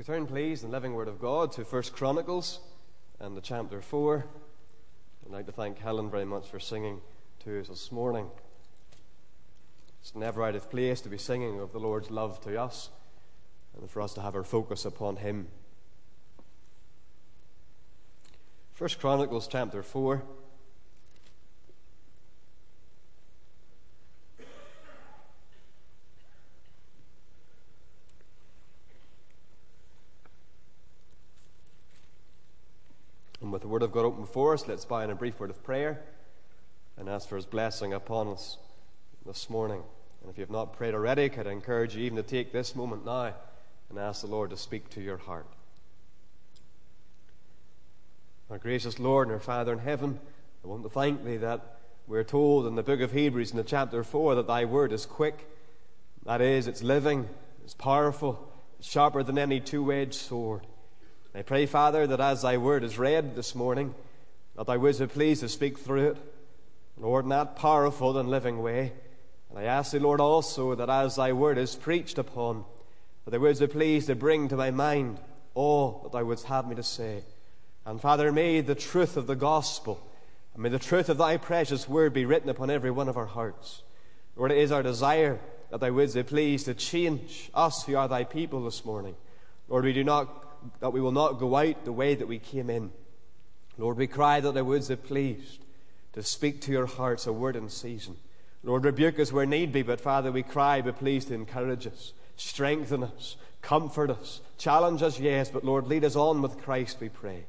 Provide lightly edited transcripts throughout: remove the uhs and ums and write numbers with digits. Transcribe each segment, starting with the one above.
Turn, please, in the living Word of God to 1 Chronicles and the chapter 4. I'd like to thank Helen very much for singing to us this morning. It's never out of place to be singing of the Lord's love to us and for us to have our focus upon Him. 1 Chronicles chapter 4. And with the Word of God open before us, let's bow in a brief word of prayer and ask for His blessing upon us this morning. And if you have not prayed already, could I encourage you even to take this moment now and ask the Lord to speak to your heart. Our gracious Lord and our Father in heaven, I want to thank Thee that we're told in the book of Hebrews in the chapter 4 that Thy Word is quick. That is, it's living, it's powerful, it's sharper than any two-edged sword. I pray, Father, that as Thy Word is read this morning, that Thou wouldst be pleased to speak through it, Lord, in that powerful and living way. And I ask Thee, Lord, also that as Thy Word is preached upon, that Thou wouldst be pleased to bring to my mind all that Thou wouldst have me to say. And Father, may the truth of the gospel, and may the truth of Thy precious Word be written upon every one of our hearts. Lord, it is our desire that Thou wouldst be pleased to change us who are Thy people this morning. Lord, that we will not go out the way that we came in. Lord, we cry that Thou wouldst be pleased to speak to your hearts a word in season. Lord, rebuke us where need be, but Father, we cry, be pleased to encourage us, strengthen us, comfort us, challenge us, yes, but Lord, lead us on with Christ, we pray.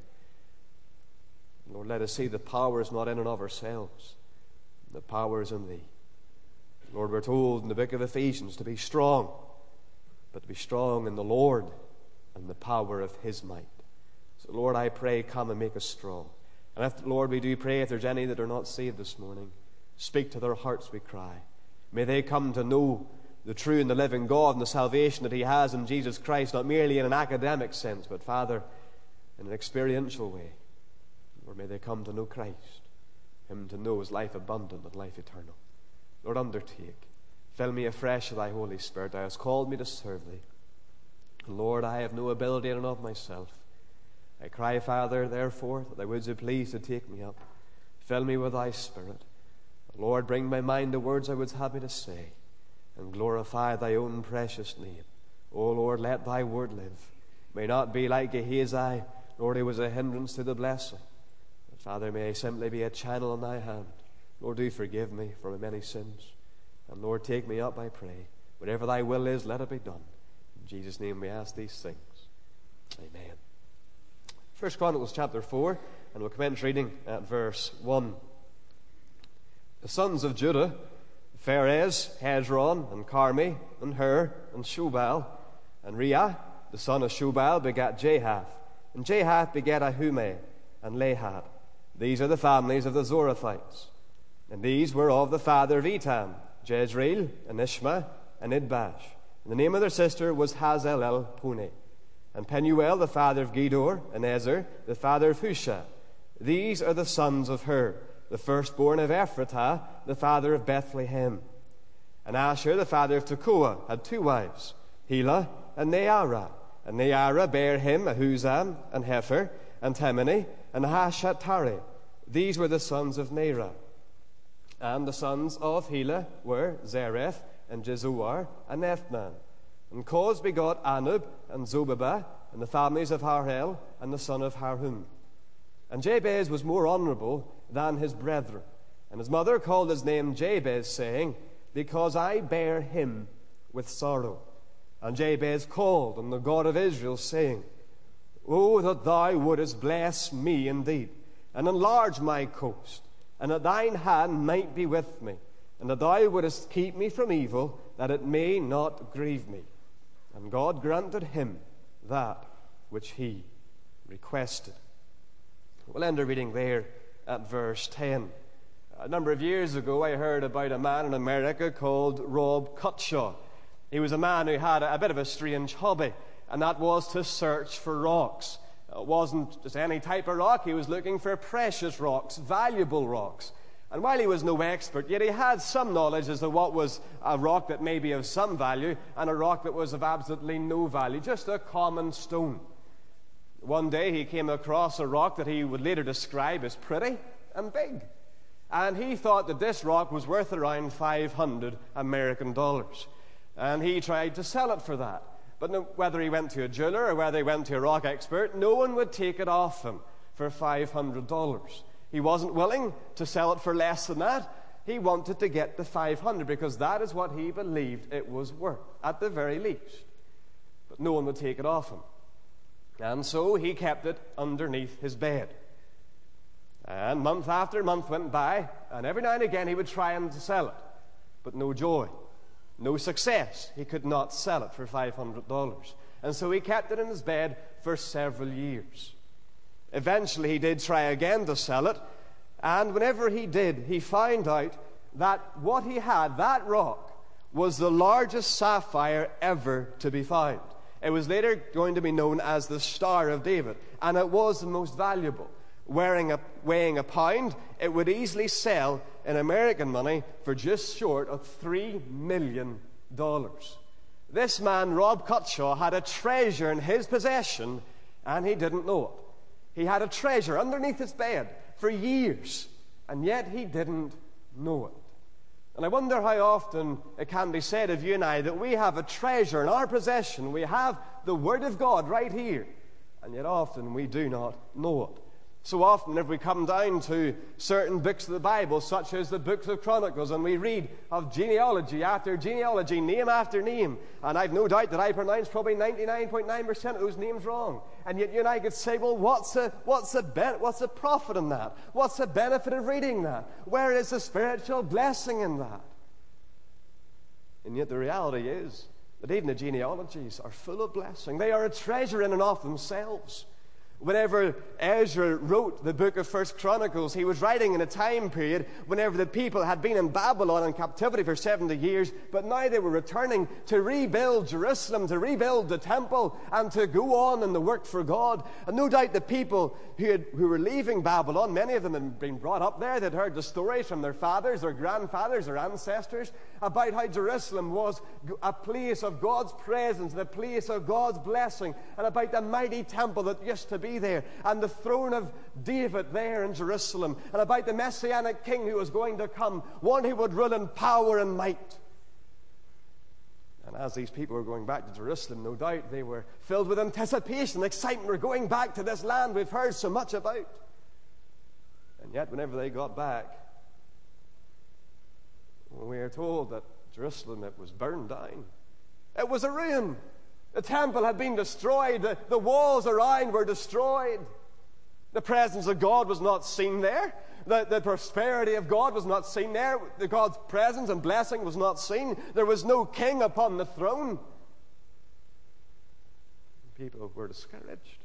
Lord, let us see the power is not in and of ourselves. The power is in Thee. Lord, we're told in the book of Ephesians to be strong, but to be strong in the Lord and the power of His might. So, Lord, I pray, come and make us strong. And if, Lord, we do pray, if there's any that are not saved this morning, speak to their hearts, we cry. May they come to know the true and the living God and the salvation that He has in Jesus Christ, not merely in an academic sense, but, Father, in an experiential way. Lord, may they come to know Christ, Him to know as life abundant and life eternal. Lord, undertake. Fill me afresh with Thy Holy Spirit. Thou hast called me to serve Thee. Lord, I have no ability in and of myself. I cry, Father, therefore, that Thou wouldst be pleased to take me up. Fill me with Thy Spirit. Lord, bring my mind the words Thou wouldst have me to say, and glorify Thy own precious name. O Lord, let Thy word live. May not be like Gehazi, Lord, he was a hindrance to the blessing. But Father, may I simply be a channel in Thy hand. Lord, do forgive me for my many sins. And Lord, take me up, I pray. Whatever Thy will is, let it be done. In Jesus' name we ask these things. Amen. 1 Chronicles chapter 4, and we'll commence reading at verse 1. The sons of Judah, Pharez, Hezron, and Carmi, and Hur, and Shobal, and Reah, the son of Shobal, begat Jahath. And Jahath begat Ahumai, and Lahad. These are the families of the Zorathites. And these were of the father of Etam, Jezreel, and Ishma, and Idbash. And the name of their sister was Hazelelponi. And Penuel, the father of Gedor, and Ezer, the father of Husha. These are the sons of Hur, the firstborn of Ephratah, the father of Bethlehem. And Asher, the father of Tekoa, had two wives, Helah and Nearah. And Nearah bare him Ahuzam, and Hefer, and Temeni, and Hashatari. These were the sons of Nerah. And the sons of Helah were Zereth, and Jezuar, and Ethnan. And Koz begot Anub, and Zobabah, and the families of Harhel, and the son of Harhum. And Jabez was more honorable than his brethren. And his mother called his name Jabez, saying, Because I bare him with sorrow. And Jabez called on the God of Israel, saying, O that Thou wouldest bless me indeed, and enlarge my coast, and that Thine hand might be with me, and that Thou wouldest keep me from evil, that it may not grieve me. And God granted him that which he requested. We'll end our reading there at verse 10. A number of years ago, I heard about a man in America called Rob Cutshaw. He was a man who had a bit of a strange hobby, and that was to search for rocks. It wasn't just any type of rock. He was looking for precious rocks, valuable rocks. And while he was no expert, yet he had some knowledge as to what was a rock that may be of some value and a rock that was of absolutely no value, just a common stone. One day he came across a rock that he would later describe as pretty and big. And he thought that this rock was worth around $500 American. And he tried to sell it for that. But whether he went to a jeweler or whether he went to a rock expert, no one would take it off him for $500. He wasn't willing to sell it for less than that. He wanted to get the 500 because that is what he believed it was worth, at the very least. But no one would take it off him. And so he kept it underneath his bed. And month after month went by, and every now and again he would try and sell it. But no joy, no success. He could not sell it for $500. And so he kept it in his bed for several years. Eventually he did try again to sell it, and whenever he did, he found out that what he had, that rock, was the largest sapphire ever to be found. It was later going to be known as the Star of David, and it was the most valuable. Weighing a pound, it would easily sell in American money for just short of $3 million. This man, Rob Cutshaw, had a treasure in his possession, and he didn't know it. He had a treasure underneath his bed for years, and yet he didn't know it. And I wonder how often it can be said of you and I that we have a treasure in our possession. We have the Word of God right here, and yet often we do not know it. So often, if we come down to certain books of the Bible, such as the books of Chronicles, and we read of genealogy after genealogy, name after name, and I've no doubt that I pronounced probably 99.9% of those names wrong. And yet you and I could say, well, what's the profit in that? What's the benefit of reading that? Where is the spiritual blessing in that? And yet the reality is that even the genealogies are full of blessing. They are a treasure in and of themselves. Whenever Ezra wrote the book of 1 Chronicles, he was writing in a time period whenever the people had been in Babylon in captivity for 70 years, but now they were returning to rebuild Jerusalem, to rebuild the temple, and to go on in the work for God. And no doubt the people who were leaving Babylon, many of them had been brought up there. They'd heard the stories from their fathers, their grandfathers, their ancestors about how Jerusalem was a place of God's presence, and a place of God's blessing, and about the mighty temple that used to be there, and the throne of David there in Jerusalem, and about the Messianic King who was going to come, one who would rule in power and might. And as these people were going back to Jerusalem, no doubt they were filled with anticipation, excitement. We're going back to this land we've heard so much about. And yet whenever they got back, we are told that Jerusalem, it was burned down. It was a ruin. The temple had been destroyed. The walls around were destroyed. The presence of God was not seen there. The prosperity of God was not seen there. God's presence and blessing was not seen. There was no king upon the throne. People were discouraged.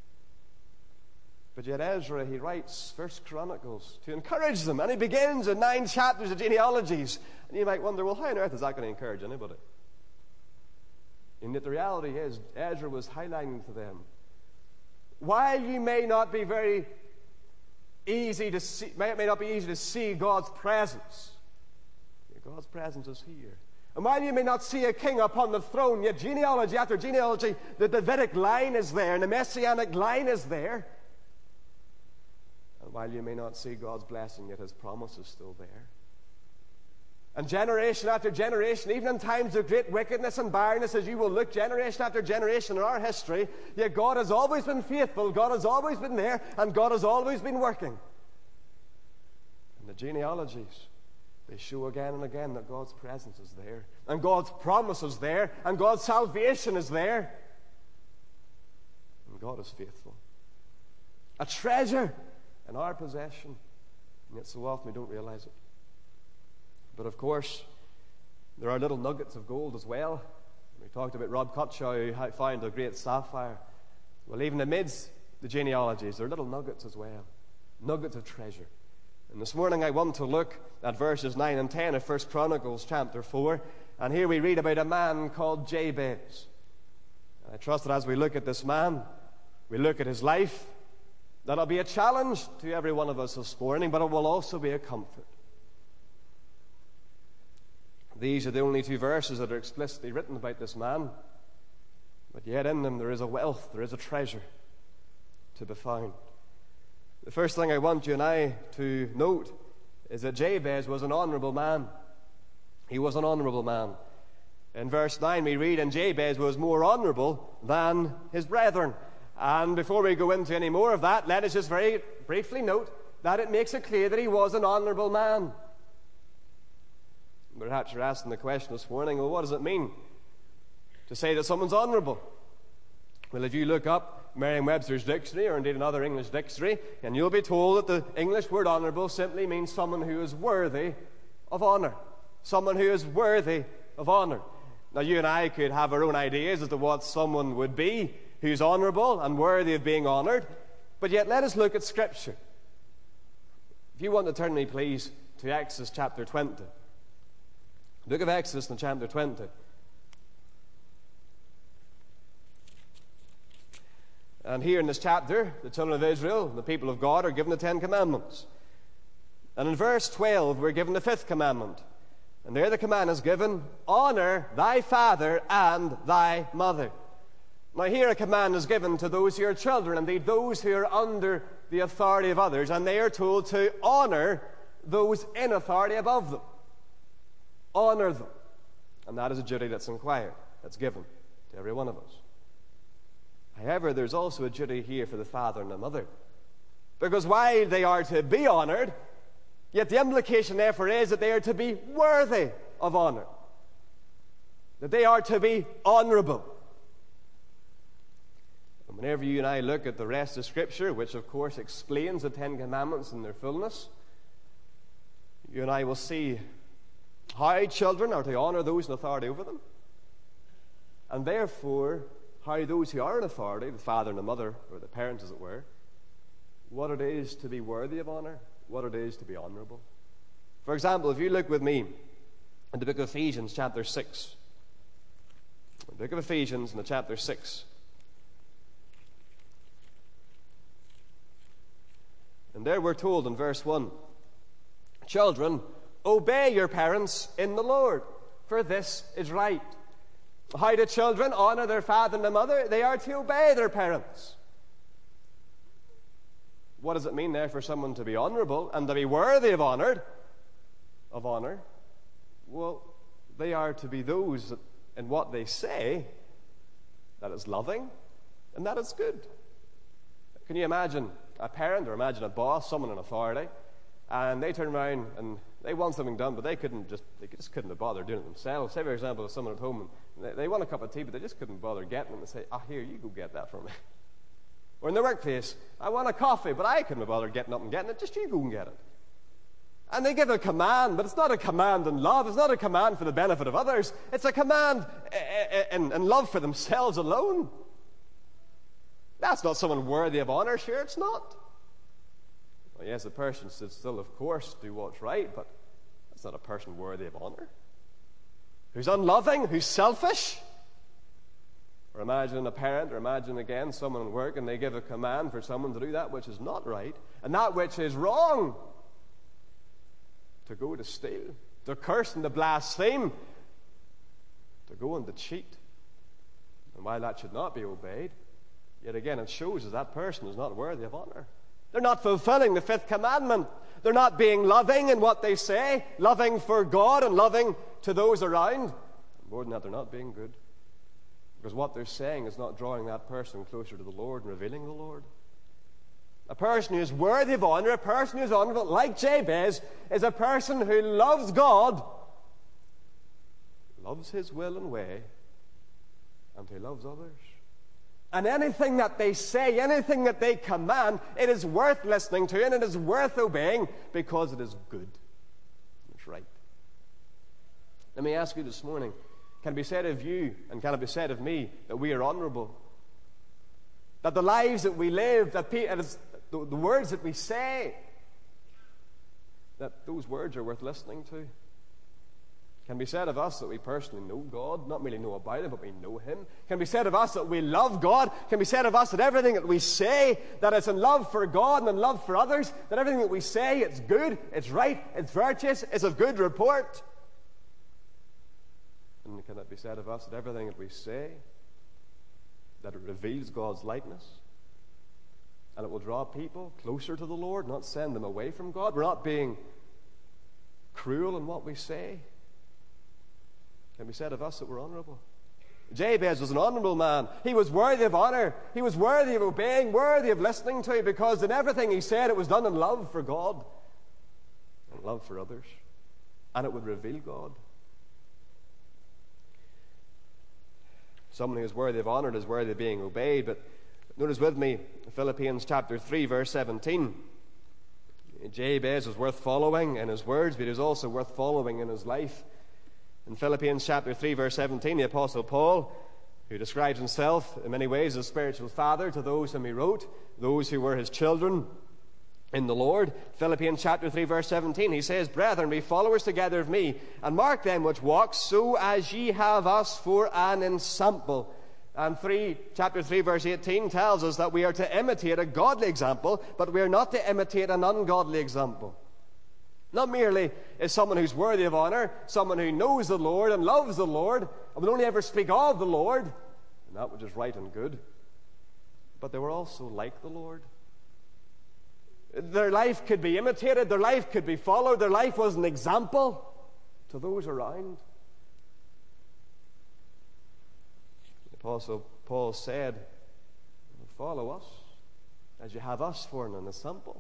But yet Ezra, he writes 1 Chronicles to encourage them. And he begins in 9 chapters of genealogies. And you might wonder, well, how on earth is that going to encourage anybody? And yet the reality is, Ezra was highlighting to them, while you may not be very easy to see, may not be easy to see God's presence is here. And while you may not see a king upon the throne, yet genealogy after genealogy, the Davidic line is there, and the Messianic line is there. And while you may not see God's blessing, yet His promise is still there. And generation after generation, even in times of great wickedness and barrenness, as you will look generation after generation in our history, yet God has always been faithful, God has always been there, and God has always been working. And the genealogies, they show again and again that God's presence is there, and God's promise is there, and God's salvation is there. And God is faithful. A treasure in our possession, and yet so often we don't realize it. But of course, there are little nuggets of gold as well. We talked about Rob Cutshaw, who found a great sapphire. Well, even amidst the genealogies, there are little nuggets as well. Nuggets of treasure. And this morning I want to look at verses 9 and 10 of 1 Chronicles chapter 4. And here we read about a man called Jabez. And I trust that as we look at this man, we look at his life, That'll be a challenge to every one of us this morning, but it will also be a comfort. These are the only 2 verses that are explicitly written about this man, but yet in them there is a wealth, there is a treasure to be found. The first thing I want you and I to note is that Jabez was an honorable man. He was an honorable man. In verse 9 we read, "And Jabez was more honorable than his brethren." And before we go into any more of that, let us just very briefly note that it makes it clear that he was an honorable man. Perhaps you're asking the question this morning, well, what does it mean to say that someone's honorable? Well, if you look up Merriam-Webster's dictionary, or indeed another English dictionary, and you'll be told that the English word honorable simply means someone who is worthy of honor. Someone who is worthy of honor. Now, you and I could have our own ideas as to what someone would be who's honorable and worthy of being honored, but yet let us look at Scripture. If you want to turn me, please, to Exodus chapter 20. The book of Exodus in chapter 20. And here in this chapter, the children of Israel, the people of God, are given the 10 commandments. And in verse 12, we're given the 5th commandment. And there the command is given, "Honor thy father and thy mother." Now here a command is given to those who are children, indeed those who are under the authority of others, and they are told to honor those in authority above them. Honor them. And that is a duty that's inquired, that's given to every one of us. However, there's also a duty here for the father and the mother. Because while they are to be honored, yet the implication therefore is that they are to be worthy of honor. That they are to be honorable. And whenever you and I look at the rest of Scripture, which of course explains the 10 Commandments in their fullness, you and I will see how children are to honor those in authority over them, and therefore how those who are in authority, the father and the mother, or the parents as it were, what it is to be worthy of honor, what it is to be honorable. For example, if you look with me in the book of Ephesians chapter 6. The book of Ephesians in the chapter 6. And there we're told in verse 1, "Children, obey your parents in the Lord, for this is right." How do children honor their father and their mother? They are to obey their parents. What does it mean there for someone to be honorable and to be worthy of honor? Well, they are to be those that, in what they say, that is loving and that is good. Can you imagine a parent or imagine a boss, someone in authority, and they turn around and they want something done, but they just couldn't have bothered doing it themselves. Say, for example, if someone at home and they want a cup of tea, but they just couldn't bother getting it, and say, "Here, you go get that for me." Or in the workplace, "I want a coffee, but I couldn't have bothered getting up and getting it. Just you go and get it." And they give a command, but it's not a command in love. It's not a command for the benefit of others. It's a command in love for themselves alone. That's not someone worthy of honor. Sure, it's not. Well, yes, the person should still, of course, do what's right, but that's not a person worthy of honor. Who's unloving, who's selfish. Or imagine a parent, or imagine again someone at work, and they give a command for someone to do that which is not right, and that which is wrong. To go to steal, to curse and to blaspheme, to go and to cheat. And while that should not be obeyed, yet again it shows that person is not worthy of honor. They're not fulfilling the 5th commandment. They're not being loving in what they say, loving for God and loving to those around. More than that, they're not being good. Because what they're saying is not drawing that person closer to the Lord and revealing the Lord. A person who is worthy of honor, a person who is honorable, like Jabez, is a person who loves God, loves His will and way, and who loves others. And anything that they say, anything that they command, it is worth listening to and it is worth obeying because it is good. It's right. Let me ask you this morning, can it be said of you and can it be said of me that we are honorable? That the lives that we live, that the words that we say, that those words are worth listening to? Can be said of us that we personally know God, not merely know about Him, but we know Him. Can be said of us that we love God. Can be said of us that everything that we say, that it's in love for God and in love for others, that everything that we say, it's good, it's right, it's virtuous, it's of good report. And can it be said of us that everything that we say, that it reveals God's likeness, and it will draw people closer to the Lord, not send them away from God? We're not being cruel in what we say. Can be said of us that we're honorable. Jabez was an honorable man. He was worthy of honor. He was worthy of obeying, worthy of listening to, because in everything he said, it was done in love for God and love for others, and it would reveal God. Someone who is worthy of honor is worthy of being obeyed. But notice with me Philippians chapter 3, verse 17. Jabez was worth following in his words, but he was also worth following in his life. In Philippians chapter 3, verse 17, the Apostle Paul, who describes himself in many ways as spiritual father to those whom he wrote, those who were his children in the Lord. Philippians chapter 3, verse 17, he says, "Brethren, be followers together of me, and mark them which walk, so as ye have us for an ensample." And chapter 3, verse 18 tells us that we are to imitate a godly example, but we are not to imitate an ungodly example. Not merely is someone who's worthy of honor, someone who knows the Lord and loves the Lord, and will only ever speak of the Lord, and that which is right and good, but they were also like the Lord. Their life could be imitated, their life could be followed, their life was an example to those around. The Apostle Paul said, "Follow us as you have us for an example."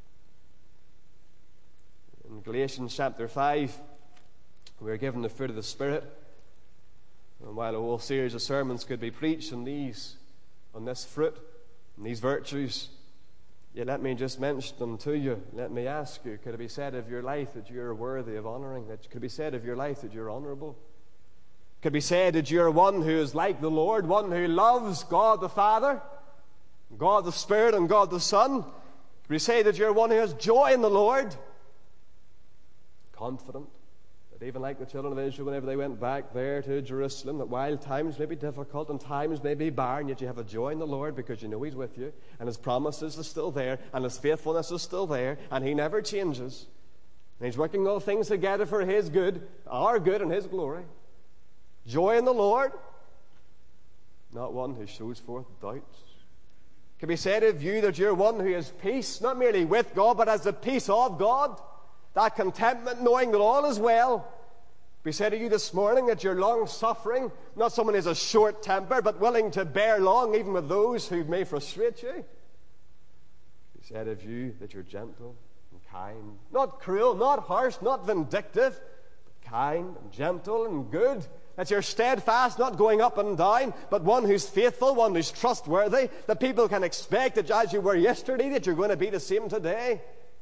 In Galatians chapter 5, we are given the fruit of the Spirit. And while a whole series of sermons could be preached on this fruit, and these virtues, yet let me just mention them to you. Let me ask you, could it be said of your life that you're worthy of honoring? Could it be said of your life that you're honorable? Could it be said that you're one who is like the Lord, one who loves God the Father, God the Spirit, and God the Son? Could we say that you're one who has joy in the Lord? Confident that even like the children of Israel, whenever they went back there to Jerusalem, that while times may be difficult and times may be barren, yet you have a joy in the Lord because you know He's with you, and His promises are still there, and His faithfulness is still there, and He never changes. And He's working all things together for His good, our good and His glory. Joy in the Lord, not one who shows forth doubts. It can be said of you that you're one who has peace, not merely with God, but has the peace of God. That contentment, knowing that all is well. Be said to you this morning that you're long-suffering, not someone who has a short temper, but willing to bear long even with those who may frustrate you. Be said of you that you're gentle and kind, not cruel, not harsh, not vindictive, but kind and gentle and good. That you're steadfast, not going up and down, but one who's faithful, one who's trustworthy, that people can expect that as you were yesterday, that you're going to be the same today.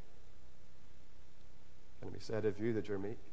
Can it be said of you that you're meek?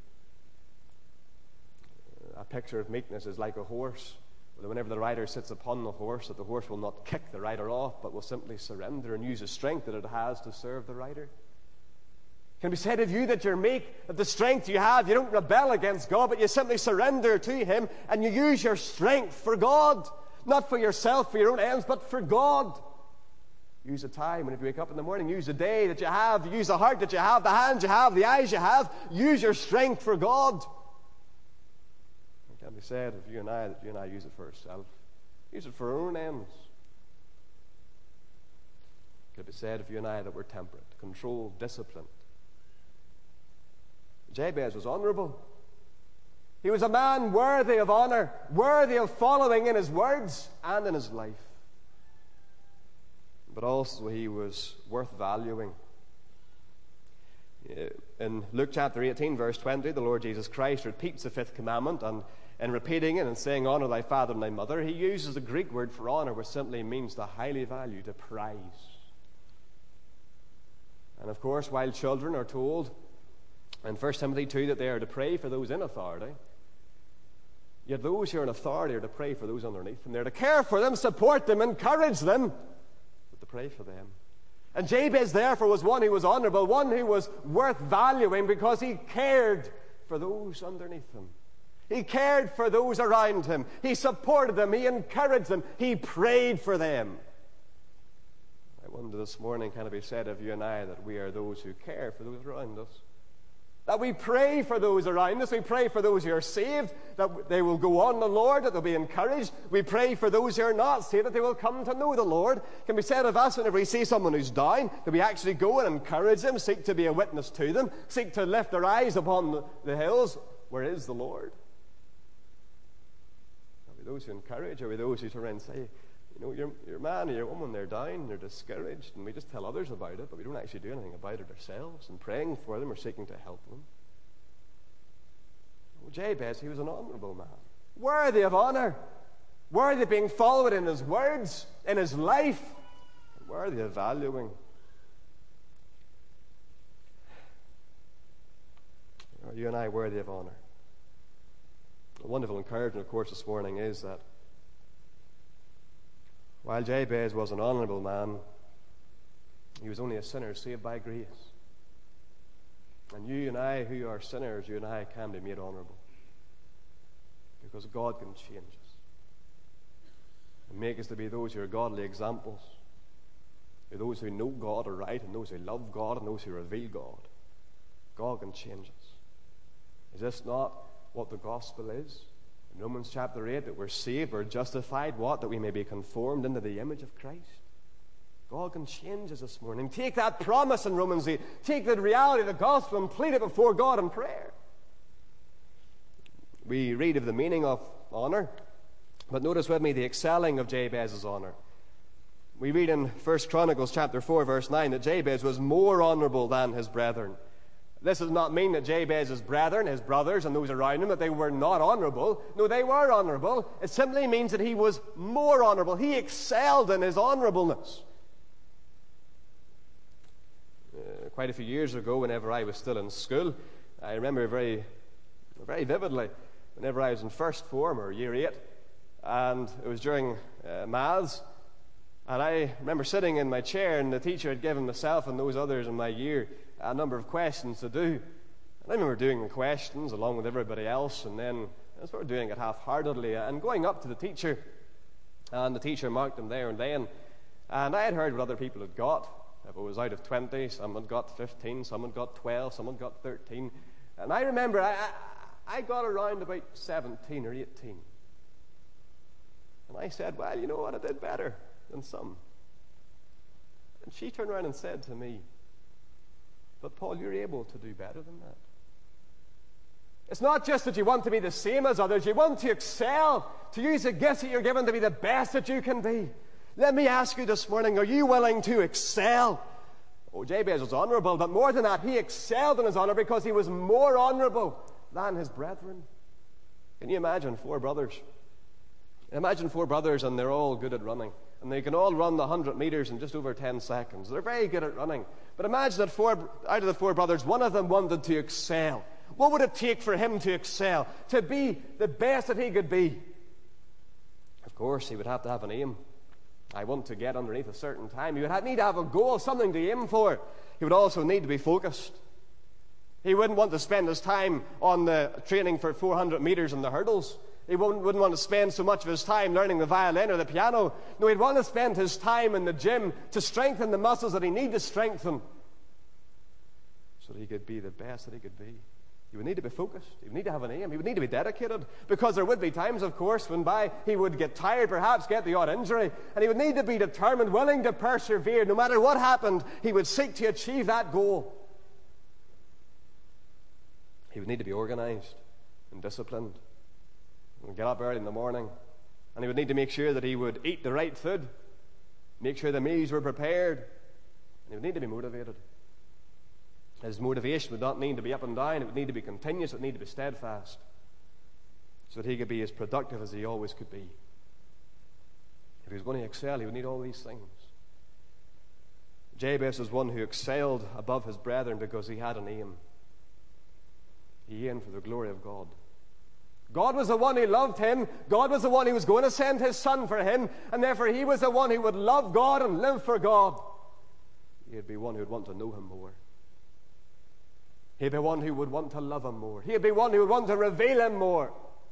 A picture of meekness is like a horse. Whenever the rider sits upon the horse, that the horse will not kick the rider off, but will simply surrender and use the strength that it has to serve the rider. Can it be said of you that you're meek, that the strength you have, you don't rebel against God, but you simply surrender to Him, and you use your strength for God, not for yourself, for your own ends, but for God. Use the time when you wake up in the morning. Use the day that you have. Use the heart that you have, the hands you have, the eyes you have. Use your strength for God. It can be said of you and I that you and I use it for ourselves. Use it for our own ends. It can be said of you and I that we're temperate, controlled, disciplined. Jabez was honorable. He was a man worthy of honor, worthy of following in his words and in his life. But also he was worth valuing. In Luke chapter 18, verse 20, the Lord Jesus Christ repeats the fifth commandment, and in repeating it and saying, "Honor thy father and thy mother," he uses the Greek word for honor, which simply means to highly value, to prize. And of course, while children are told in 1 Timothy 2 that they are to pray for those in authority, yet those who are in authority are to pray for those underneath them. They're to care for them, support them, encourage them, to pray for them. And Jabez therefore was one who was honorable, one who was worth valuing because he cared for those underneath him. He cared for those around him. He supported them. He encouraged them. He prayed for them. I wonder this morning, can it be said of you and I that we are those who care for those around us? That we pray for those around us. We pray for those who are saved, that they will go on the Lord, that they'll be encouraged. We pray for those who are not saved, that they will come to know the Lord. It can be said of us whenever we see someone who's down, that we actually go and encourage them, seek to be a witness to them, seek to lift their eyes upon the hills. Where is the Lord? Are we those who encourage? Are we those who turn around and say, you know, your man or your woman, they're down, they're discouraged, and we just tell others about it, but we don't actually do anything about it ourselves, and praying for them or seeking to help them? Well, Jabez, he was an honourable man, worthy of honour, worthy of being followed in his words, in his life, and worthy of valuing. Are you and I worthy of honour? A wonderful encouragement, of course, this morning is that while Jabez was an honourable man, he was only a sinner saved by grace. And you and I, who are sinners, you and I can be made honourable. Because God can change us and make us to be those who are godly examples, those who know God aright, and those who love God, and those who reveal God. God can change us. Is this not what the gospel is? In Romans chapter 8, that we're saved, we're justified, what? That we may be conformed into the image of Christ. God can change us this morning. Take that promise in Romans 8. Take the reality of the gospel and plead it before God in prayer. We read of the meaning of honour, but notice with me the excelling of Jabez's honour. We read in 1 Chronicles chapter 4, verse 9, that Jabez was more honourable than his brethren. This does not mean that Jabez's brethren, his brothers, and those around him, that they were not honourable. No, they were honourable. It simply means that he was more honourable. He excelled in his honourableness. Quite a few years ago, whenever I was still in school, I remember very, very vividly, whenever I was in first form, or year 8, and it was during maths, and I remember sitting in my chair, and the teacher had given myself and those others in my year a number of questions to do. And I remember doing the questions along with everybody else, and then I was sort of doing it half-heartedly and going up to the teacher, and the teacher marked them there and then. And I had heard what other people had got. If it was out of 20, some had got 15, some had got 12, some had got 13. And I remember I got around about 17 or 18. And I said, well, you know what, I did better than some. And she turned around and said to me, but Paul, you're able to do better than that. It's not just that you want to be the same as others. You want to excel, to use the gifts that you're given to be the best that you can be. Let me ask you this morning, are you willing to excel? Oh, Jabez was honourable, but more than that, he excelled in his honour because he was more honourable than his brethren. Can you imagine 4 brothers? Imagine 4 brothers, and they're all good at running. And they can all run the 100 meters in just over 10 seconds. They're very good at running. But imagine that out of the 4 brothers, one of them wanted to excel. What would it take for him to excel? To be the best that he could be? Of course, he would have to have an aim. I want to get underneath a certain time. He would need to have a goal, something to aim for. He would also need to be focused. He wouldn't want to spend his time on the training for 400 meters in the hurdles. He wouldn't want to spend so much of his time learning the violin or the piano. No, he'd want to spend his time in the gym to strengthen the muscles that he needs to strengthen so that he could be the best that he could be. He would need to be focused. He would need to have an aim. He would need to be dedicated, because there would be times, of course, when he would get tired, perhaps get the odd injury, and he would need to be determined, willing to persevere. No matter what happened, he would seek to achieve that goal. He would need to be organized and disciplined. He would get up early in the morning, and he would need to make sure that he would eat the right food, make sure the meals were prepared, and he would need to be motivated. His motivation would not need to be up and down. It would need to be continuous. It would need to be steadfast, so that he could be as productive as he always could be. If he was going to excel, he would need all these things. Jabez was one who excelled above his brethren because he had an aim. He aimed for the glory of God. God was the one who loved him. God was the one who was going to send his son for him, and therefore he was the one who would love God and live for God. He'd be one who would want to know him more. He'd be one who would want to love him more. He'd be one who would want to reveal him more.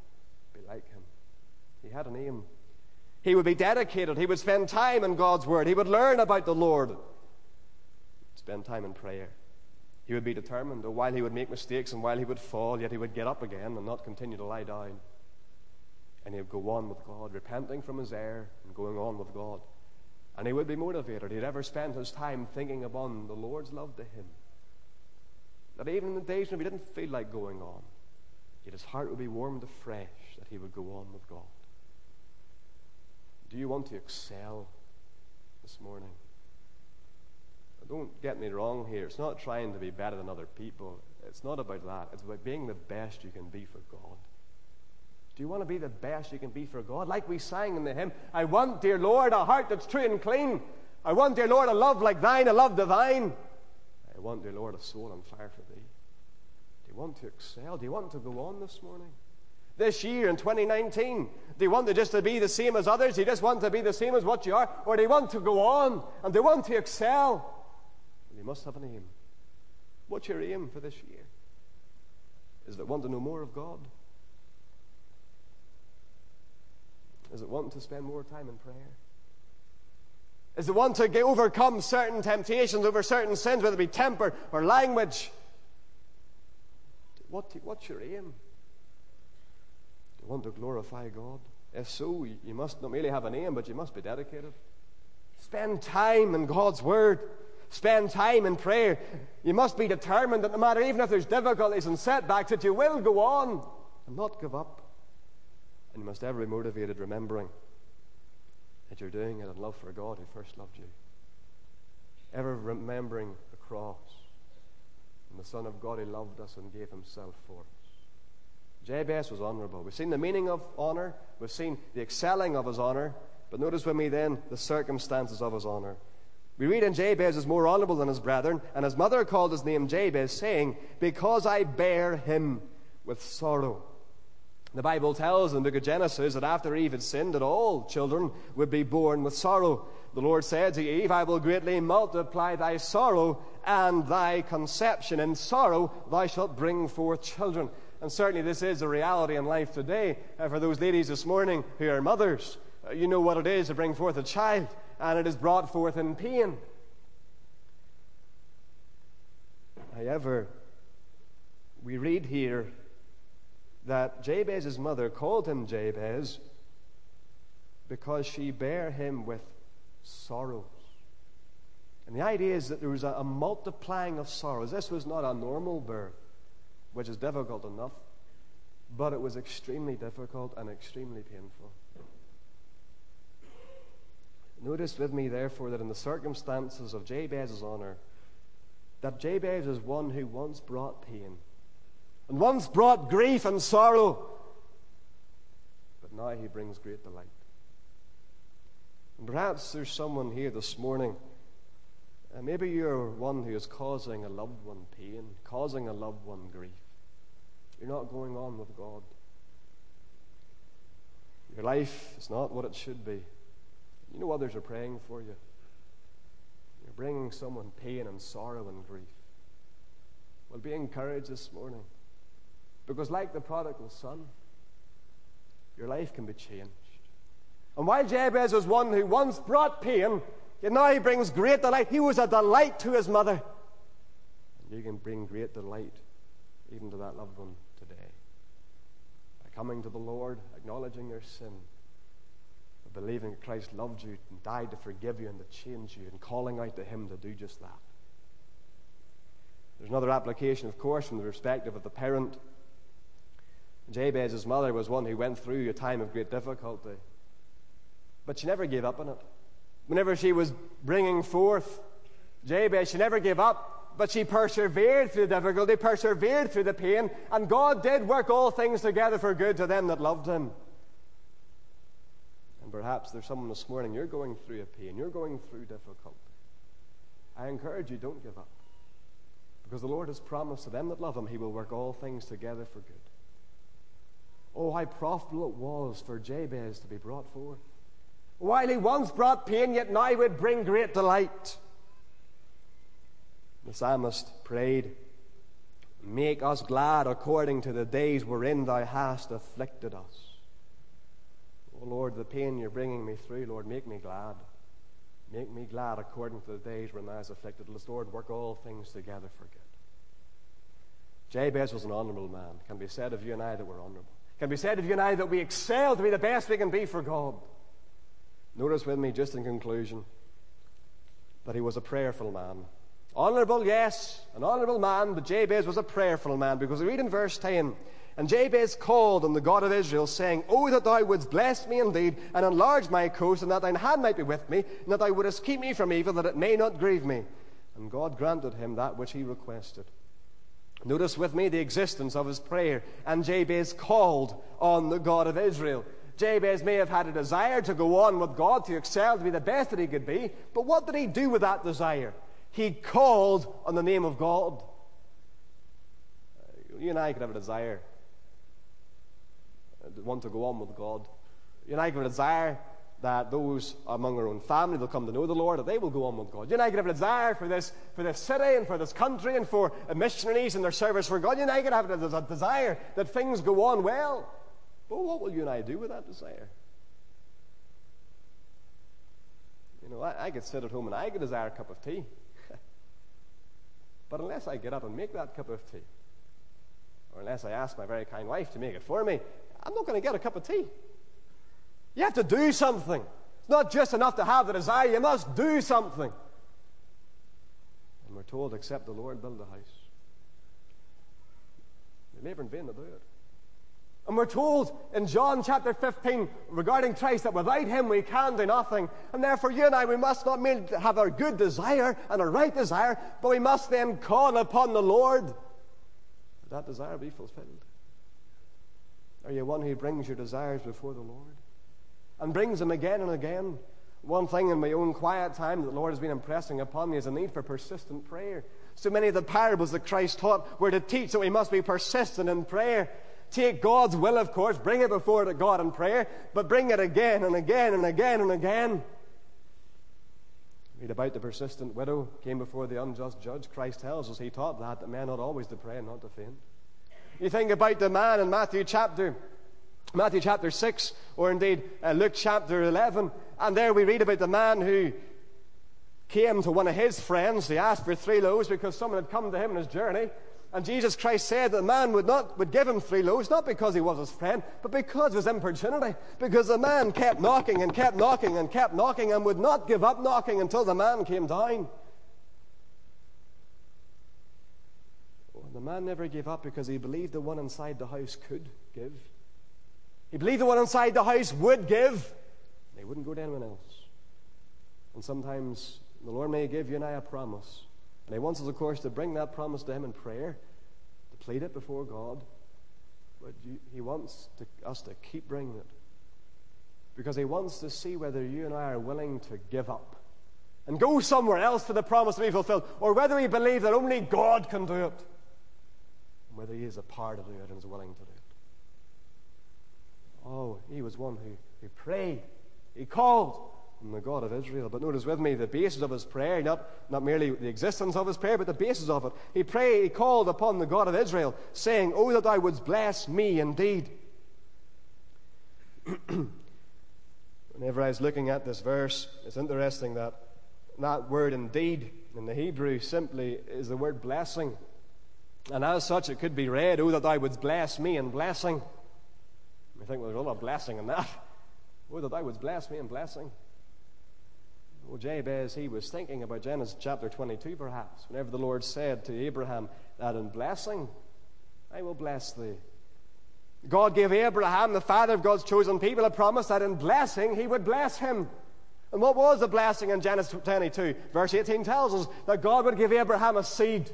He had an aim. He would be dedicated. He would spend time in God's Word. He would learn about the Lord. Spend time in prayer. He would be determined, that while he would make mistakes and while he would fall, yet he would get up again and not continue to lie down. And he would go on with God, repenting from his error and going on with God. And he would be motivated. He'd ever spend his time thinking upon the Lord's love to him. That even in the days when he didn't feel like going on, yet his heart would be warmed afresh that he would go on with God. Do you want to excel this morning? Don't get me wrong here. It's not trying to be better than other people. It's not about that. It's about being the best you can be for God. Do you want to be the best you can be for God? Like we sang in the hymn, I want, dear Lord, a heart that's true and clean. I want, dear Lord, a love like thine, a love divine. I want, dear Lord, a soul on fire for thee. Do you want to excel? Do you want to go on this morning? This year in 2019, do you want to just to be the same as others? Do you just want to be the same as what you are? Or do you want to go on and do you want to excel? You must have an aim. What's your aim for this year? Is it want to know more of God? Is it want to spend more time in prayer? Is it want to overcome certain temptations over certain sins, whether it be temper or language? What's your aim? Do you want to glorify God? If so, you must not merely have an aim, but you must be dedicated. Spend time in God's Word. Spend time in prayer. You must be determined that no matter, even if there's difficulties and setbacks, that you will go on and not give up. And you must ever be motivated, remembering that you're doing it in love for God who first loved you. Ever remembering the cross and the Son of God who loved us and gave himself for us. Jabez was honourable. We've seen the meaning of honour. We've seen the excelling of his honour. But notice with me then the circumstances of his honour. We read in Jabez is more honourable than his brethren, and his mother called his name Jabez, saying, because I bear him with sorrow. The Bible tells in the book of Genesis that after Eve had sinned, that all children would be born with sorrow. The Lord said to Eve, I will greatly multiply thy sorrow and thy conception. In sorrow thou shalt bring forth children. And certainly this is a reality in life today. For those ladies this morning who are mothers, you know what it is to bring forth a child. And it is brought forth in pain. However, we read here that Jabez's mother called him Jabez because she bare him with sorrows. And the idea is that there was a multiplying of sorrows. This was not a normal birth, which is difficult enough, but it was extremely difficult and extremely painful. Notice with me, therefore, that in the circumstances of Jabez's honor, that Jabez is one who once brought pain and once brought grief and sorrow, but now he brings great delight. And perhaps there's someone here this morning, and maybe you're one who is causing a loved one pain, causing a loved one grief. You're not going on with God. Your life is not what it should be. You know others are praying for you. You're bringing someone pain and sorrow and grief. Well, be encouraged this morning. Because like the prodigal son, your life can be changed. And while Jabez was one who once brought pain, yet now he brings great delight. He was a delight to his mother. And you can bring great delight even to that loved one today. By coming to the Lord, acknowledging your sin, believing that Christ loved you and died to forgive you and to change you, and calling out to him to do just that. There's another application, of course, from the perspective of the parent. Jabez's mother was one who went through a time of great difficulty, but she never gave up on it. Whenever she was bringing forth Jabez, she never gave up, but she persevered through the difficulty, persevered through the pain, and God did work all things together for good to them that loved him. And perhaps there's someone this morning, you're going through a pain, you're going through difficulty. I encourage you, don't give up. Because the Lord has promised to them that love him, he will work all things together for good. Oh, how profitable it was for Jabez to be brought forth. While he once brought pain, yet now would bring great delight. The psalmist prayed, make us glad according to the days wherein thou hast afflicted us. Oh Lord, the pain you're bringing me through, Lord, make me glad. Make me glad according to the days when I was afflicted. Lord, work all things together for good. Jabez was an honorable man. It can be said of you and I that we're honorable. It can be said of you and I that we excel to be the best we can be for God. Notice with me, just in conclusion, that he was a prayerful man. Honorable, yes, an honorable man, but Jabez was a prayerful man, because we read in verse 10, and Jabez called on the God of Israel, saying, Oh, that thou wouldst bless me indeed, and enlarge my coast, and that thine hand might be with me, and that thou wouldst keep me from evil, that it may not grieve me. And God granted him that which he requested. Notice with me the existence of his prayer. And Jabez called on the God of Israel. Jabez may have had a desire to go on with God, to excel, to be the best that he could be, but what did he do with that desire? He called on the name of God. You and I could have a desire to want to go on with God. You and I could have a desire that those among our own family will come to know the Lord, that they will go on with God. You and I could have a desire for this city and for this country and for missionaries and their service for God. You and I could have a desire that things go on well. But what will you and I do with that desire? You know, I could sit at home and I could desire a cup of tea. But unless I get up and make that cup of tea, or unless I ask my very kind wife to make it for me, I'm not going to get a cup of tea. You have to do something. It's not just enough to have the desire. You must do something. And we're told, except the Lord build a house, they labor in vain to do it. And we're told in John chapter 15 regarding Christ that without him we can do nothing. And therefore you and I, we must not merely have our good desire and a right desire, but we must then call upon the Lord that desire be fulfilled. Are you one who brings your desires before the Lord and brings them again and again? One thing in my own quiet time that the Lord has been impressing upon me is a need for persistent prayer. So many of the parables that Christ taught were to teach that we must be persistent in prayer. Take God's will, of course, bring it before God in prayer, but bring it again and again and again and again. Read about the persistent widow came before the unjust judge. Christ tells us he taught that men ought always to pray and not to faint. You think about the man in Matthew chapter 6, or indeed Luke chapter 11, and there we read about the man who came to one of his friends. He asked for 3 loaves because someone had come to him on his journey. And Jesus Christ said that the man would give him 3 loaves, not because he was his friend, but because of his importunity. Because the man kept knocking and kept knocking and kept knocking and would not give up knocking until the man came down. Well, the man never gave up because he believed the one inside the house could give. He believed the one inside the house would give. They wouldn't go to anyone else. And sometimes the Lord may give you and I a promise. And he wants us, of course, to bring that promise to him in prayer, to plead it before God. But he wants us to keep bringing it. Because he wants to see whether you and I are willing to give up and go somewhere else for the promise to be fulfilled, or whether we believe that only God can do it, and whether he is a part of it and is willing to do it. Oh, he was one who prayed. He called on the God of Israel. But notice with me the basis of his prayer, not merely the existence of his prayer, but the basis of it. He called upon the God of Israel, saying, Oh, that thou wouldst bless me indeed. Whenever I was looking at this verse, it's interesting that word indeed in the Hebrew simply is the word blessing. And as such, it could be read, Oh, that thou wouldst bless me in blessing. I think, well, there's a lot of blessing in that. Oh, that thou wouldst bless me in blessing. Well, Jabez, he was thinking about Genesis chapter 22, perhaps, whenever the Lord said to Abraham that in blessing, I will bless thee. God gave Abraham, the father of God's chosen people, a promise that in blessing he would bless him. And what was the blessing in Genesis 22? Verse 18 tells us that God would give Abraham a seed.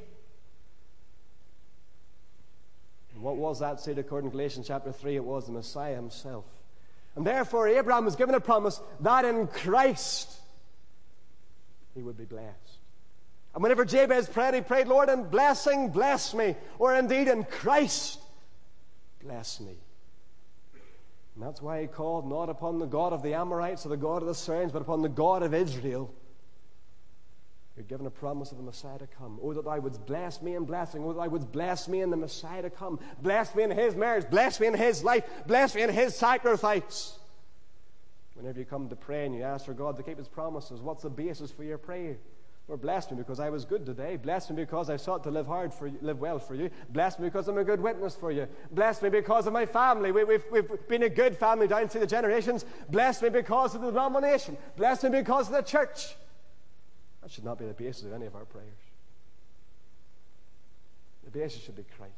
And what was that seed according to Galatians chapter 3? It was the Messiah himself. And therefore Abraham was given a promise that in Christ he would be blessed. And whenever Jabez prayed, he prayed, Lord, in blessing, bless me. Or indeed, in Christ, bless me. And that's why he called not upon the God of the Amorites or the God of the Syrians, but upon the God of Israel, who had given a promise of the Messiah to come. Oh, that thou wouldst bless me in blessing. Oh, that thou wouldst bless me in the Messiah to come. Bless me in his marriage. Bless me in his life. Bless me in his sacrifice. Whenever you come to pray and you ask for God to keep his promises, what's the basis for your prayer? Lord, bless me because I was good today. Bless me because I sought to live well for you. Bless me because I'm a good witness for you. Bless me because of my family. We've been a good family down through the generations. Bless me because of the denomination. Bless me because of the church. That should not be the basis of any of our prayers. The basis should be Christ.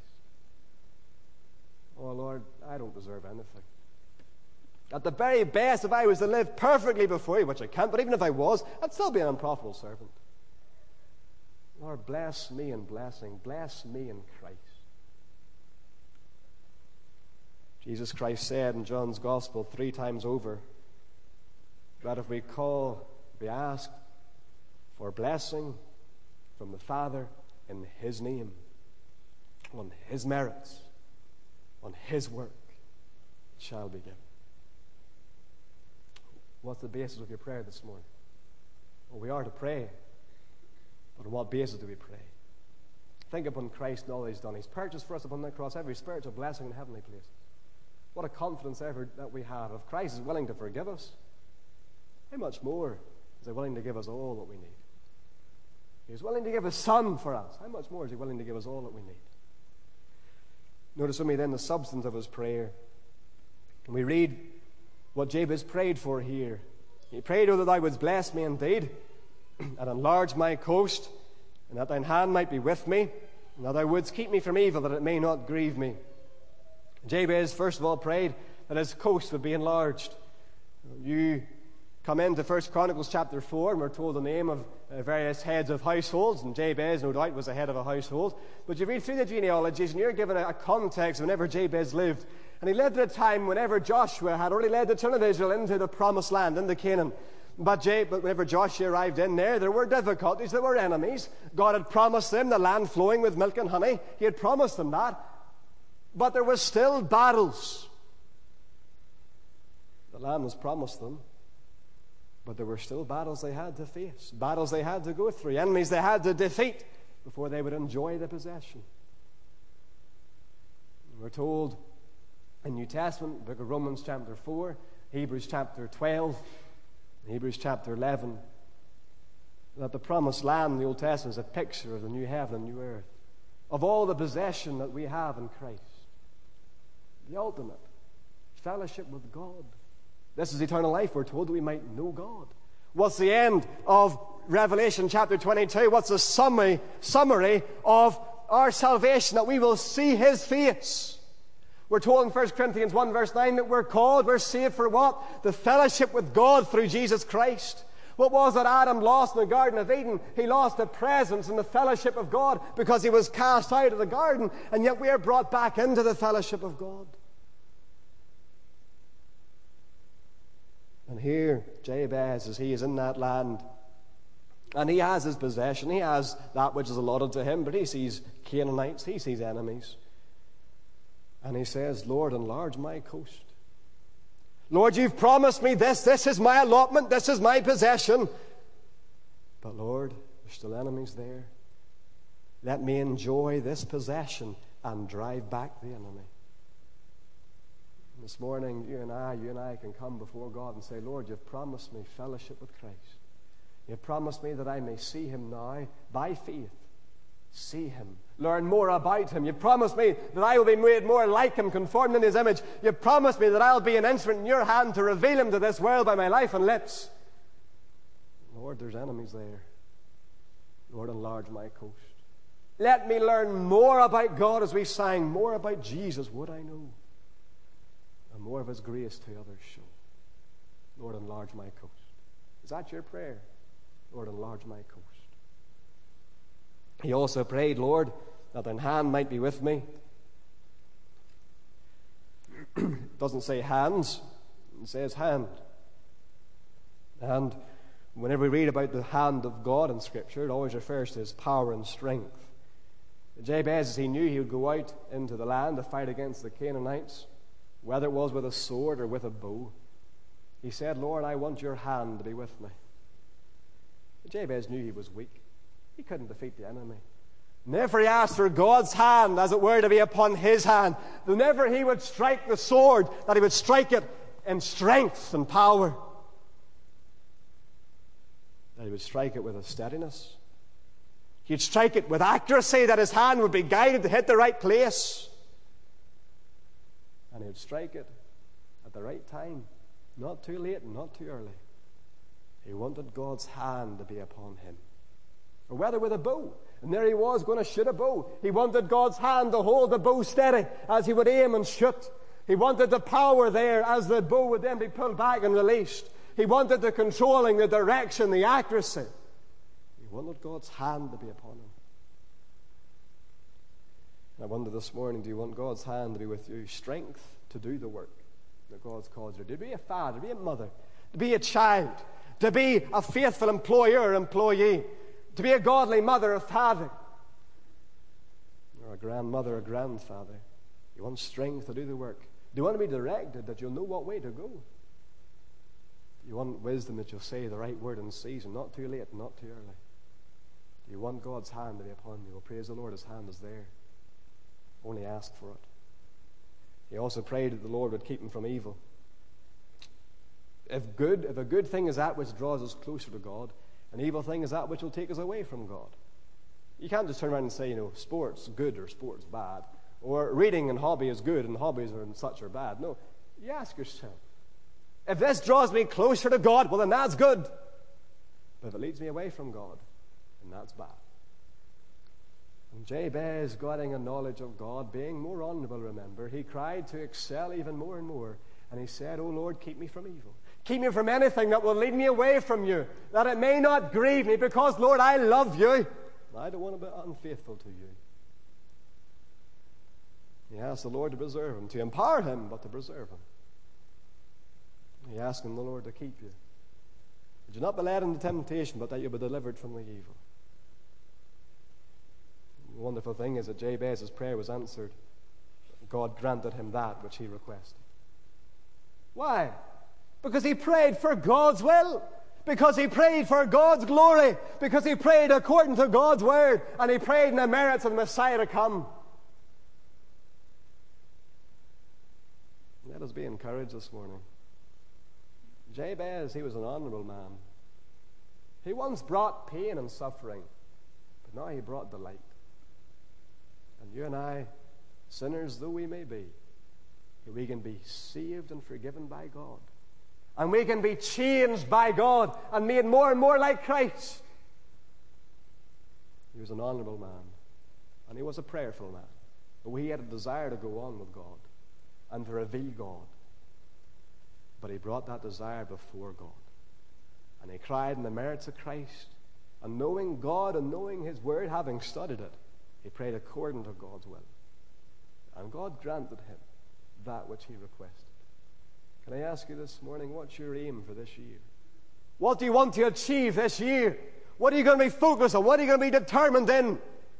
Oh, Lord, I don't deserve anything. At the very best, if I was to live perfectly before you, which I can't, but even if I was, I'd still be an unprofitable servant. Lord, bless me in blessing. Bless me in Christ. Jesus Christ said in John's Gospel 3 times over that if we ask for blessing from the Father in his name, on his merits, on his work, it shall be given. What's the basis of your prayer this morning? Well, we are to pray. But on what basis do we pray? Think upon Christ and all that he's done. He's purchased for us upon that cross every spiritual blessing in heavenly places. What a confidence ever that we have. If Christ is willing to forgive us, how much more is he willing to give us all that we need? He's willing to give his Son for us. How much more is he willing to give us all that we need? Notice with me then the substance of his prayer. And we read what Jabez prayed for here. He prayed, "O that thou wouldst bless me indeed, and enlarge my coast, and that thine hand might be with me, and that thou wouldst keep me from evil, that it may not grieve me." Jabez, first of all, prayed that his coast would be enlarged. You come into 1 Chronicles chapter 4, and we're told the name of various heads of households, and Jabez, no doubt, was the head of a household. But you read through the genealogies, and you're given a context whenever Jabez lived. And he lived at a time whenever Joshua had already led the children of Israel into the promised land, into Canaan. But whenever Joshua arrived in there were difficulties, there were enemies. God had promised them the land flowing with milk and honey. He had promised them that. But there were still battles. The land was promised them, but there were still battles they had to face, battles they had to go through, enemies they had to defeat before they would enjoy the possession. We're told in New Testament, book of Romans chapter 4, Hebrews chapter 12, Hebrews chapter 11, that the promised land in the Old Testament is a picture of the new heaven and new earth, of all the possession that we have in Christ. The ultimate fellowship with God. This is eternal life, we're told, that we might know God. What's the end of Revelation chapter 22? What's the summary of our salvation? That we will see his face. We're told in 1 Corinthians 1 verse 9 that we're saved for what? The fellowship with God through Jesus Christ. What was that Adam lost in the Garden of Eden? He lost the presence and the fellowship of God because he was cast out of the garden, and yet we are brought back into the fellowship of God. And here, Jabez, as he is in that land, and he has his possession, he has that which is allotted to him, but he sees Canaanites, he sees enemies. And he says, "Lord, enlarge my coast. Lord, you've promised me this. This is my allotment. This is my possession. But Lord, there's still enemies there. Let me enjoy this possession and drive back the enemy." And this morning, you and I can come before God and say, "Lord, you've promised me fellowship with Christ. You've promised me that I may see him now by faith. See him. Learn more about him. You promised me that I will be made more like him, conformed in his image. You promised me that I'll be an instrument in your hand to reveal him to this world by my life and lips. Lord, there's enemies there. Lord, enlarge my coast. Let me learn more about God," as we sang, "more about Jesus would I know, and more of his grace to others show." Lord, enlarge my coast. Is that your prayer? Lord, enlarge my coast. He also prayed, "Lord, that thine hand might be with me." It doesn't say hands, it says hand. And whenever we read about the hand of God in Scripture, it always refers to his power and strength. Jabez, as he knew he would go out into the land to fight against the Canaanites, whether it was with a sword or with a bow, he said, "Lord, I want your hand to be with me." Jabez knew he was weak. He couldn't defeat the enemy. Whenever he asked for God's hand, as it were, to be upon his hand, whenever he would strike the sword, that he would strike it in strength and power. that he would strike it with a steadiness. He'd strike it with accuracy, that his hand would be guided to hit the right place. And he would strike it at the right time, not too late and not too early. He wanted God's hand to be upon him. Or whether with a bow, and there he was going to shoot a bow. He wanted God's hand to hold the bow steady as he would aim and shoot. He wanted the power there as the bow would then be pulled back and released. He wanted the controlling, the direction, the accuracy. He wanted God's hand to be upon him. And I wonder this morning, do you want God's hand to be with you? Strength to do the work that God's called you to do. To be a father, to be a mother, to be a child, to be a faithful employer or employee, to be a godly mother or father, or a grandmother or grandfather. You want strength to do the work. Do you want to be directed that you'll know what way to go? You want wisdom that you'll say the right word in season, not too late, not too early. Do you want God's hand to be upon you? Well, praise the Lord, his hand is there. Only ask for it. He also prayed that the Lord would keep him from evil. If a good thing is that which draws us closer to God, an evil thing is that which will take us away from God. You can't just turn around and say, sport's good or sport's bad, or reading and hobby is good and hobbies and such are bad. No, you ask yourself, if this draws me closer to God, well then that's good. But if it leads me away from God, then that's bad. And Jabez, getting a knowledge of God, being more honorable, remember, he cried to excel even more and more. And he said, "O Lord, keep me from evil. Keep me from anything that will lead me away from you, that it may not grieve me, because, Lord, I love you. I don't want to be unfaithful to you." He asked the Lord to preserve him, to empower him, but to preserve him. He asked him, the Lord, to keep you. That you not be led into temptation, but that you be delivered from the evil. The wonderful thing is that Jabez's prayer was answered. God granted him that which he requested. Why? Because he prayed for God's will. Because he prayed for God's glory. Because he prayed according to God's word. And he prayed in the merits of the Messiah to come. Let us be encouraged this morning. Jabez, he was an honorable man. He once brought pain and suffering, but now he brought delight. And you and I, sinners though we may be, we can be saved and forgiven by God. And we can be changed by God and made more and more like Christ. He was an honorable man, and he was a prayerful man. But he had a desire to go on with God and to reveal God. But he brought that desire before God. And he cried in the merits of Christ. And knowing God and knowing his word, having studied it, he prayed according to God's will. And God granted him that which he requested. Can I ask you this morning, what's your aim for this year? What do you want to achieve this year? What are you going to be focused on? What are you going to be determined in?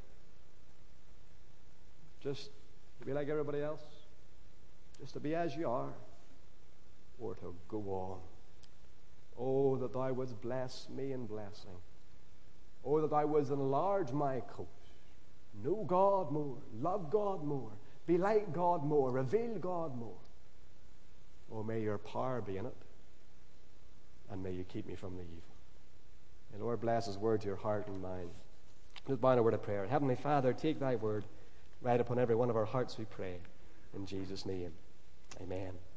Just to be like everybody else? Just to be as you are? Or to go on? Oh, that thou wouldst bless me in blessing. Oh, that thou wouldst enlarge my coast. Know God more. Love God more. Be like God more. Reveal God more. Oh, may your power be in it. And may you keep me from the evil. May the Lord bless his word to your heart and mind. Let's bow in a word of prayer. Heavenly Father, take thy word right upon every one of our hearts, we pray. In Jesus' name, amen.